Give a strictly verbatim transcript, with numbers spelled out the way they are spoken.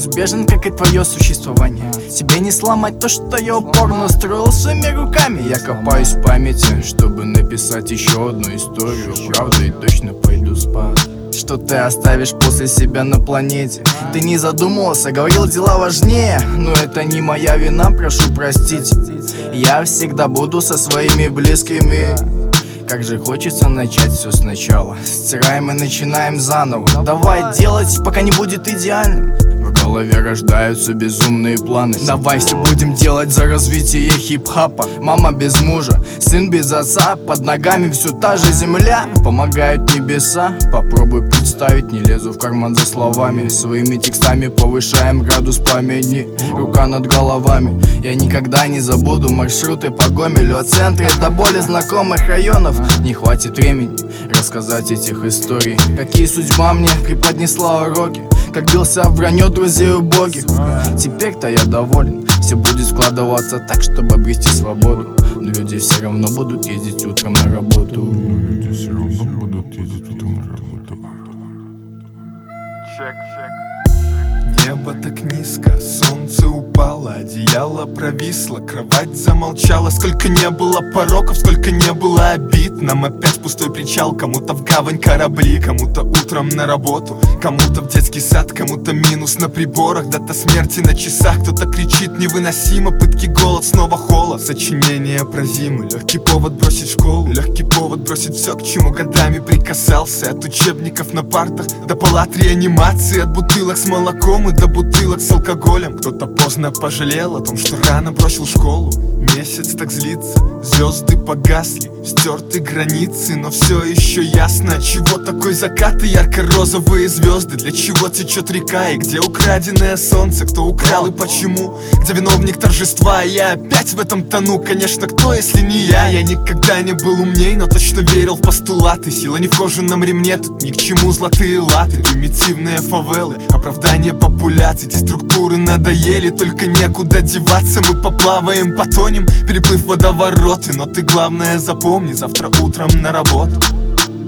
неизбежен, как и твое существование. Тебе не сломать то, что я упорно строил своими руками. Я копаюсь в памяти, чтобы написать еще одну историю. Правда и точно пойду спать. Что ты оставишь после себя на планете? Ты не задумывался, говорил, дела важнее. Но это не моя вина, прошу простить. Я всегда буду со своими близкими. Как же хочется начать все сначала. Стираем и начинаем заново. Давай делать, пока не будет идеальным. В голове рождаются безумные планы. Давай все будем делать за развитие хип-хапа. Мама без мужа, сын без отца. Под ногами все та же земля. Помогают небеса. Попробуй представить, не лезу в карман за словами. Своими текстами повышаем градус пламени. Рука над головами. Я никогда не забуду маршруты по Гомелю. От центра до более знакомых районов. Не хватит времени рассказать этих историй. Какие судьба мне преподнесла уроки. Как бился в вранье друзей убогих. Теперь-то я доволен. Все будет складываться так, чтобы обрести свободу. Но люди все равно будут ездить утром на работу. Но люди все равно будут ездить утром на работу. Чек, чек. Небо так низко, солнце упало, одеяло провисло, кровать замолчала. Сколько не было пороков, сколько не было обид. Нам опять пустой причал, кому-то в гавань корабли, кому-то утром на работу, кому-то в детский сад, кому-то минус на приборах, дата смерти на часах. Кто-то кричит невыносимо, пытки, голод, снова холод. Сочинение про зимы, легкий повод бросить школу, легкий повод бросить все, к чему годами прикасался. От учебников на партах до палат реанимации, от бутылок с молоком и до бутылок с алкоголем. Кто-то поздно пожалел о том, что рано бросил школу. Месяц так злится, звезды погасли, стерты границы, но все еще ясно, чего такой закат и ярко-розовые звезды. Для чего течет река и где украденное солнце, кто украл и почему, где виновник торжества. Я опять в этом тону, конечно, кто, если не я. Я никогда не был умней, но точно верил в постулаты. Сила не в кожаном ремне, тут ни к чему золотые латы. Примитивные фавелы, оправдание популяций. Эти структуры надоели, только некуда деваться. Мы поплаваем, потонем, переплыв водовороты. Но ты главное запомни, завтра утром на работу.